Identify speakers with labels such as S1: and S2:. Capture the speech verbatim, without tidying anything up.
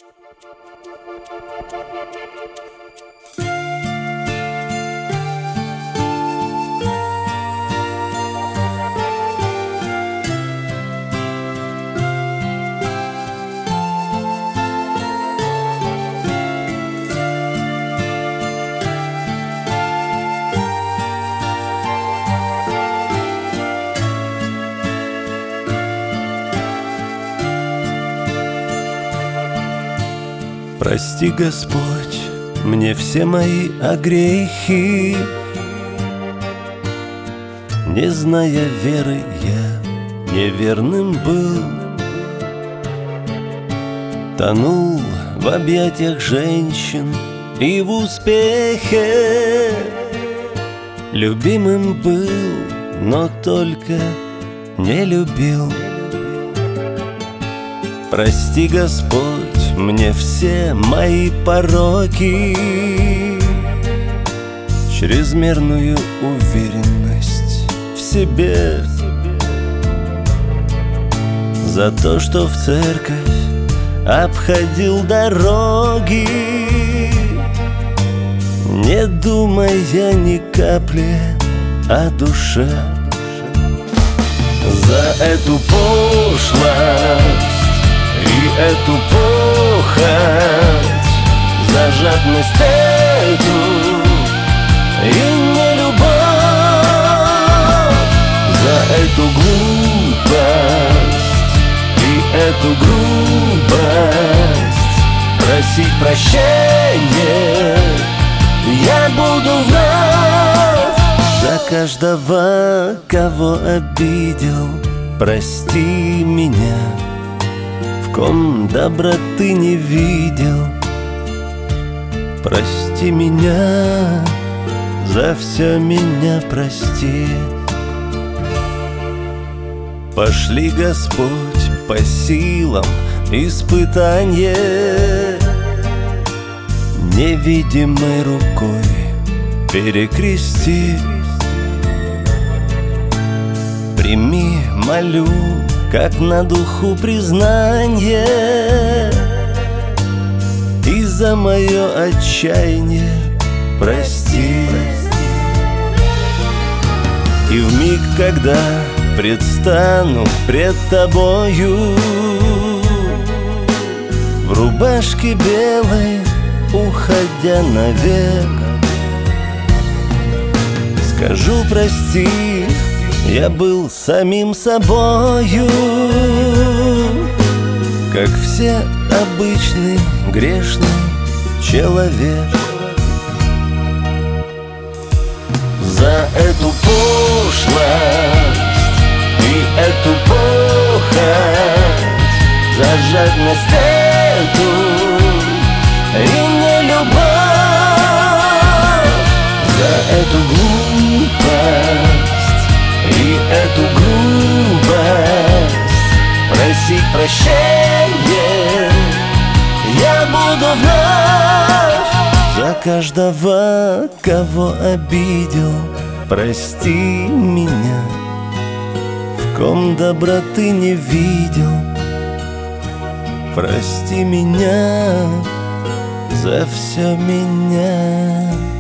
S1: Прости, Господь, мне все мои огрехи. Не зная веры, я неверным был, тонул в объятиях женщин и в успехе. Любимым был, но только не любил. Прости, Господь, мне все мои пороки, чрезмерную уверенность в себе, за то, что в церковь обходил дороги, не думая ни капли о душе. За эту пошлость и эту похоть, за жадность эту и нелюбовь, за эту глупость и эту грубость просить прощения я буду вновь. За каждого, кого обидел, прости меня, в ком доброты не видел. Прости меня, за все меня прости. Пошли, Господь, по силам испытания, невидимой рукой перекрести. Прими, молю, как на духу признание, и за мое отчаяние прости. И вмиг, когда предстану пред тобою в рубашке белой, уходя навек, скажу прости, я был самим собою, как все обычный грешный человек. За эту пошлость и эту похоть, за жадность эту и нелюбовь, за эту глупость и эту грубость просить прощения я буду вновь. За каждого, кого обидел, прости меня, в ком доброты не видел. Прости меня, за все меня.